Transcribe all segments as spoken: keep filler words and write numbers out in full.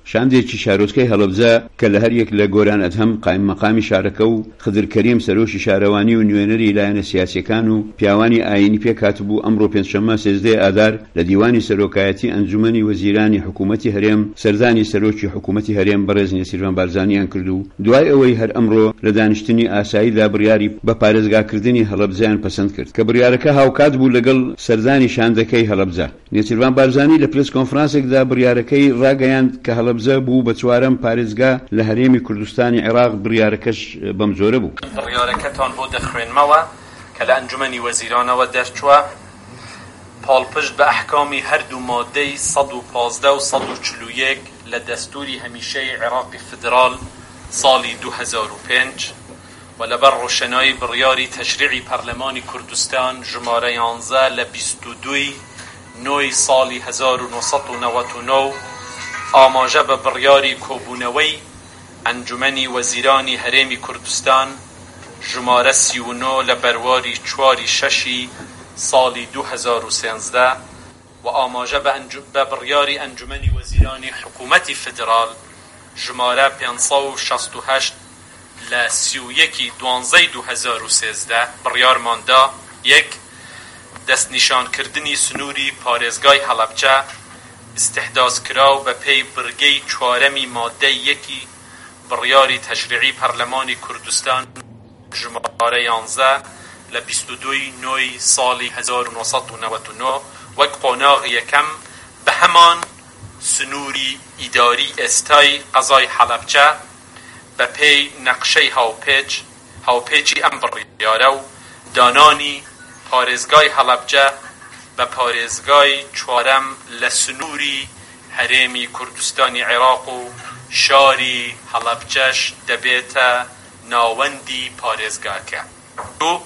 شاندێکی شارۆچکەی هەڵەبجە کە لە هەر یەک لە گۆران ئەدهەم قایم مەقامی شارەکە و خدر کەریم سەرۆشی شارەوانی و نوێنەری لایەنە سیاسیەکان و پیاوانی ئاینی پێکهاتبوو ئەمڕۆ پێنجشەممە سێزدەی ئادار لە دیوانی سەرۆکایەتی ئەنجومەنی وەزیرانی حکوومەتی هەرێم سەردانی سەرۆکی حکوومەتی هەرێم بەڕێز نێچیروان بارزانیان کرد و دوای ئەوەی هەر ئەمڕۆ لە دانیشتنی ئاساییدا بڕیاری بە پارێزگاکردنی هەڵەبجەیان پەسەند کرد کە بڕیارەکە هاوکات بوو لەگەڵ سەردانی شاندەکەی هەڵەبجە. نێچیروان بارزانی لە پرس کۆنفرانسێکدا بڕیارەکەی ڕاگەیاند کە هەڵەبجە بوو بە چوارەم پارێزگا لە هەرێمی کوردستانی عێراق بڕیارەکەش بەم جۆرە بوو. بڕیارەکەتان بۆ دەخوێنمەوە کە لە ئەنجومەنی وەزیرانەوە دەرچووە پاڵپشت بە ئەحکامی هەردوو مادەی سەد و پازدە و سەد و چل و یەک لە دەستوری هەمیشەی عێراقی فدرال ساڵی دوو هەزار و پێنج و لەبەر ڕۆشنایی بڕیاری تەشریعی پەرلەمانی کوردستان ژمارە یانزە لە بیست و دوی نۆی ساڵی هەزار و نۆسەد و نەوەت و نۆ ئاماژە بە بڕیاری کۆبوونەوەی ئەنجومەنی وەزیرانی هەرێمی کوردستان ژمارە سی و نۆ لە بەرواری چواری شەشی ساڵی دوو هەزار و سێنزدە و ئاماژە بە بڕیاری ئەنجومەنی وەزیرانی حکوومەتی فدرال ژمارە پێنجسەد و شەست و هەشت لە سی و یەکی دوانزەی دوو هەزار و سێزدە بڕیارماندا یەک دەستنیشانکردنی سنووری پارێزگای هەڵەبجە استحداثکراو بە پێی بڕگەی چوارەمی مادەی یەکی بڕیاری تەشریعی پەرلەمانی کوردستان ژمارە یانزە لە بیست و دوی نۆی ساڵی هەزار و نۆسەد و نەوەت و نۆ وەک قۆناغی یەکەم بە هەمان سنووری ئیداری ئێستای قەزای حەڵەبجە بە پێی نەقشەی هاوپێچ هاوپێچی ئەم بڕیارە و دانانی پارێزگای هەڵەبجە بە پارێزگای چوارەم لە سنووری هەرێمی کوردستانی عێراق و شاری هەڵەبجەش دەبێتە ناوەندی پارێزگاکە. دوو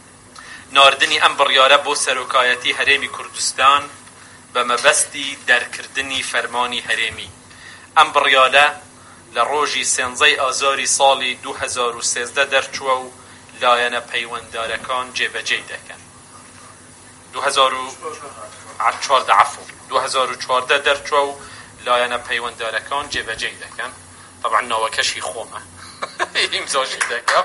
ناردنی ئەم بڕیارە بۆ سەرۆکایەتی هەرێمی کوردستان بە مەبەستی دەرکردنی فەرمانی هەرێمی. ئەم بڕیارە لە ڕۆژی سێنزەی ئازاری ساڵی دوو هەزار و سێزدە دەرچووە و لایەنە پەیوەنددارەکان جێبەجێ دەکەن. دوو هەزار و چواردە عەفو دوو هەزار و چواردە دەرچووە و لایەنە پەیوەنددارەکان جێبەجێ دەکەن. طبعا ناوەکەشی خۆمە ئیمزاژی دەکەم.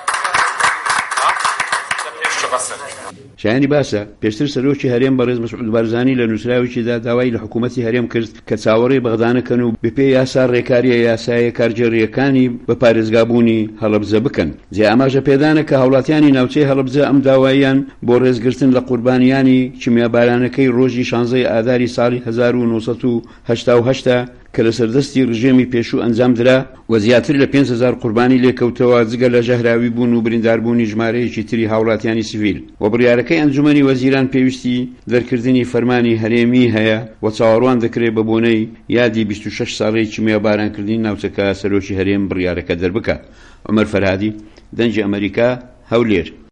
شایانی باسە پێشتر سەرۆکی هەرێم بەڕێز مەسعود بارزانی لە نووسراوێکیدا داوای لە حکوومەتی هەرێم کرد کە چاوەڕێی بەغدانەکەن و بپێ یاسا ڕێکاریە یاسایە کارجێڕیەکانی بە پارێزگابوونی هەڵەبجە بکەن. جێ ئاماژە پێدانە کە هاوڵاتیانی ناوچەی هەڵەبجە ئەم داواییان بۆ ڕێزگرتن لە قوربانیانی کیمیابارانەکەی ڕۆژی شانزەی ئاداری ساڵی هەزار و نۆسەد و هەشتا و هەشت کە لە سەردەستی ڕژێمی پێشوو ئەنجام درا و زیاتر لە پێنج هەزار قوربانی لێکەوتەوە جگە لە ژەهراوی بوون و برینداربوونی ژمارەیەکی تری هاوڵاتیانی سیڤیل و بڕیارەکەی ئەنجومەنی وەزیران پێویستی دەرکردنی فەرمانی هەرێمی هەیە و چاوەڕوان دەکرێت بە بۆنەی یادی بیست و شەش ساڵەی کیمیابارانکردنی ناوچەکە سەرۆکی هەرێم بڕیارەکە دەربکات. عومەر فەرهادی، دەنجی ئەمریکا، هەولێر.